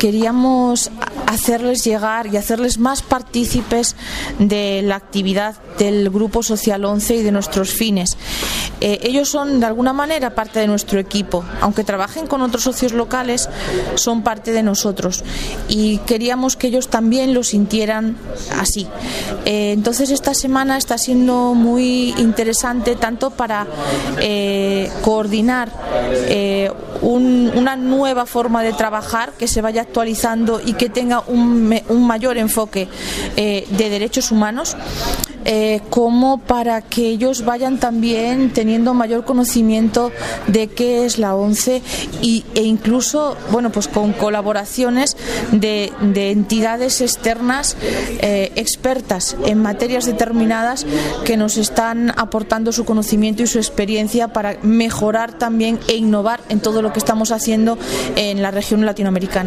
queríamos hacerles llegar y hacerles más partícipes de la actividad del Grupo Social 11 y de nuestros fines. Ellos son de alguna manera parte de nuestro equipo, aunque trabajen con otros socios locales, son parte de nosotros y queríamos que ellos también lo sintieran así. Entonces esta semana está siendo muy interesante tanto para coordinar una nueva forma de trabajar que se vaya actualizando y que tenga un mayor enfoque de derechos humanos, como para que ellos vayan también teniendo mayor conocimiento de qué es la ONCE e incluso, bueno, pues con colaboraciones de entidades externas expertas en materias determinadas que nos están aportando su conocimiento y su experiencia para mejorar también e innovar en todo lo que estamos haciendo en la región latinoamericana.